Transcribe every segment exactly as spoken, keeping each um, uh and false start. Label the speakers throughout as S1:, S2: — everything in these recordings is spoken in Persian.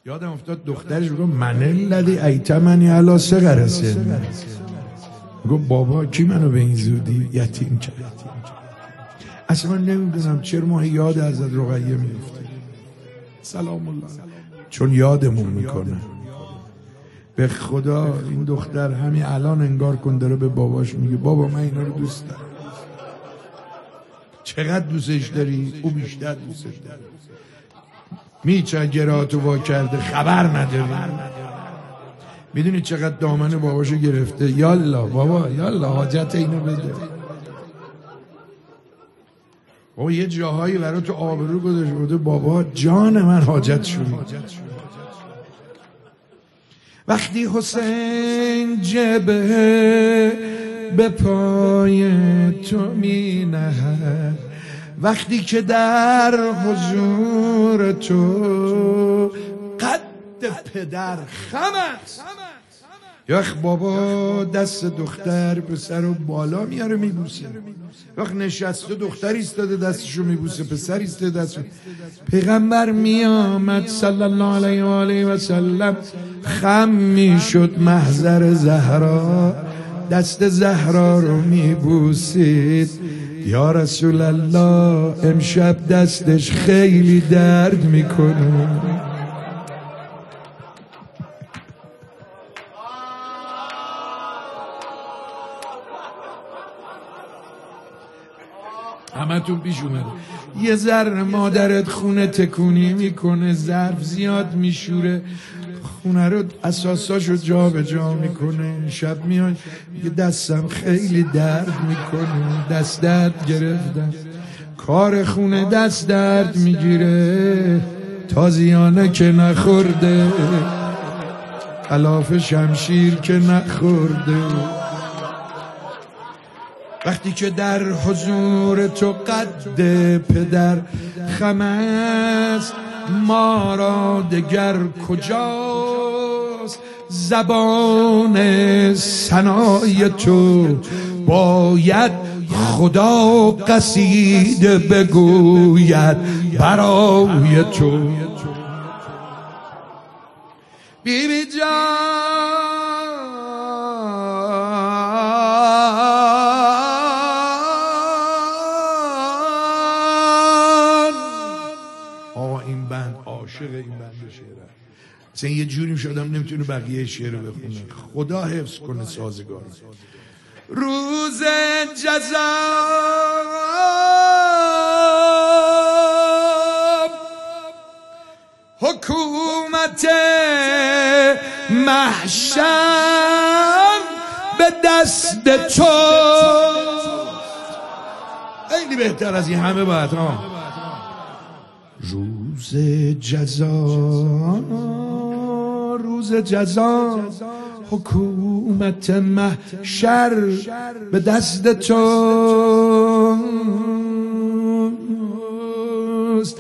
S1: یادم افتاد دخترش گفت من الذی ایتمنی علی صغر سن. گفت بابا کی منو به این زودی یتیم کرد؟ اصلا من نمیدونم چرا ما یاد حضرت رقیه میفته سلام الله، چون یادمون میکنه. به خدا این دختر همین الان انگار کن داره به باباش میگه بابا من اینا رو دوست دارم. چقدر دوستش داری؟ او بیشتر دوستش داره. میچه گراتو وا کرده خبر نداری. میدونی چقدر دامن باباشو گرفته؟ یالا بابا یالا حاجت اینو بده. بابا یه جاهایی برای تو آبرو گذاشته بوده بابا جان من حاجت شد. وقتی حسین جبهه به پای تو می نهد، وقتی که در حضور تو قد پدر خمت، یخ بابا دست دختر پسر رو بالا میاره میبوسه. وقت نشسته دختر ایستاده دستشو میبوسه، پسر ایستاده دستشو. پیغمبر میامد صلی الله علیه و آله و سلم، خم میشد محضر زهرا، دست زهرا رو میبوسید. یا رسول الله امشب دستش خیلی درد میکنه. همه تون پیش اومده یه ذره مادرت خونه تکونی میکنه، ظرف زیاد میشوره، خونه رو اساساشو جا به جا میکنه. شب میاد یه دستم خیلی درد میکنه، دست درد گرفتم، کار خونه دست درد میگیره، تازیانه که نخورده، خلاف شمشیر که نخورده. وقتی که در حضور تو قد پدر خم است، ما را دگر کجاست؟ زبان ثنای تو باید خدا قصیده بگوید برای تو. بی بی جان عاشق این بند شعره. مثلا یه جوری شدم نمیتونه بقیه شعر رو بخونه. خدا حفظ کنه سازگار. روز جزا حکومت محشر به دست تو. خیلی بهتر از این همه باید ها. روز جزا، روز جزا حکومت محشر به دست توست.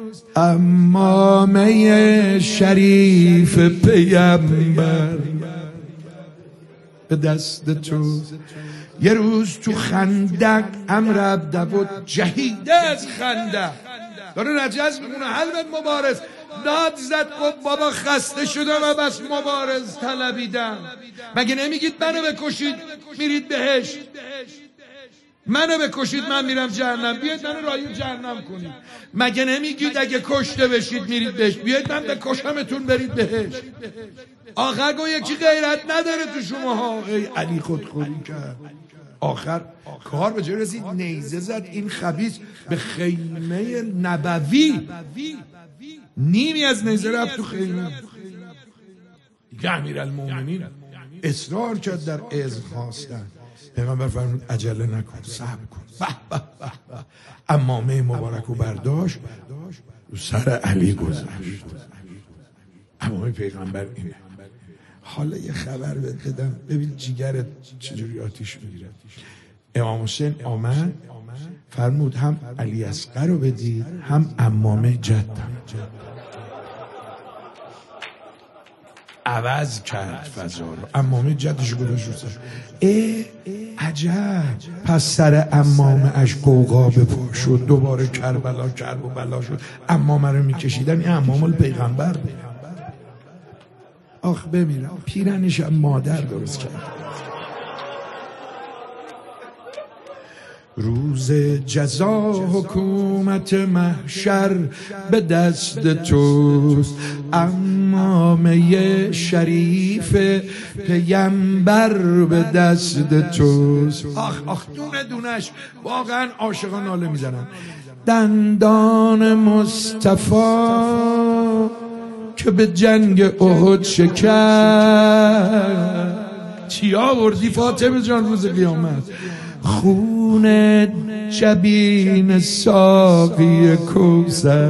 S1: امامه شریف پیامبر به دست توست. یه روز تو خندق امر عبدود جهیده از خندق داره رجز میکنه، حلبت مبارز داد زد گفت بابا خسته شدم و بس مبارز طلبیدم. مگه نمیگید منو بکشید میرید بهشت؟ منو بکشید من میرم جهنم، بیاید منو راهی جهنم کنید. مگه نمیگید اگه کشته بشید میرید بهشت؟ بیاید من بکشمتون برید بهشت. آخر گو یکی غیرت نداره تو شماها. ای علی خودخوری کرد. آخر کار به جای رسید نیزه زد این خبیث به خیمه نبوی. نیمی از نیزه رفت تو خیمه. دیگه امیرالمومنین اصرار کرد در اذن خواستن. پیغمبر فرمود عجله نکن، صبر کن. به به به به. عمامه مبارک رو برداشت رو سر علی گذاشت. عمامه پیغمبر اینه. حالا یه خبر بهت بدم ببین جیگرت چجوری آتیش میگیره. امام حسین آمد فرمود هم علی اصغر رو بدید هم عمامه جدم. عوض کرد فضا رو. عمامه جدش گذاشت رو سر. ای عجب، پس سر عمامه اش قوقا بپا شد. دوباره کربلا کرب و بلا شد. عمامه رو میکشیدن. این عمام الپیغمبر بود. آخ بمیرم، پیرنشم مادر درست کرد. روز جزا حکومت محشر به دست توست، امامه شریف پیمبر به دست توست. آخ آخ دونه دونش واقعا عاشقان ناله میزنن. دندان مصطفی که به جنگ احد شکست، چی آوردی فاطمه جان روز قیامت؟ خون جبین ساقی کوثر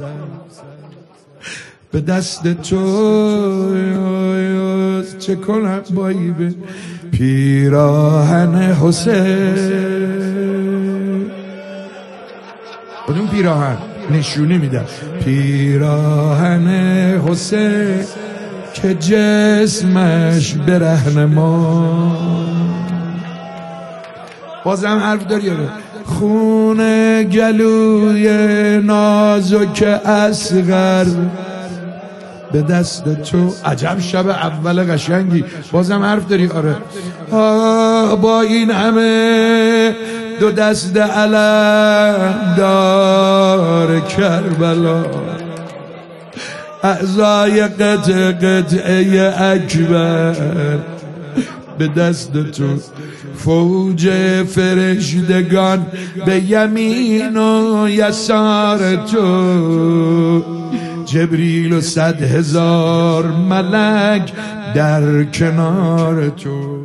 S1: به دست تو. چه کنم بایی به پیراهن حسین؟ کدوم پیراهن؟ نشونی میدم. پیراهن حسین که جسمش برهنه ما. بازم حرف داری آره. خون گلوی نازک اصغر به دست تو. عجب شب اول قشنگی. بازم حرف داری آره. آه با این همه دو دست علم دار کربلا، اعضای قطع قطعه اکبر به دست تو. فوج فرشتگان به یمین و یسار تو، جبریل و صد هزار ملک در کنار تو.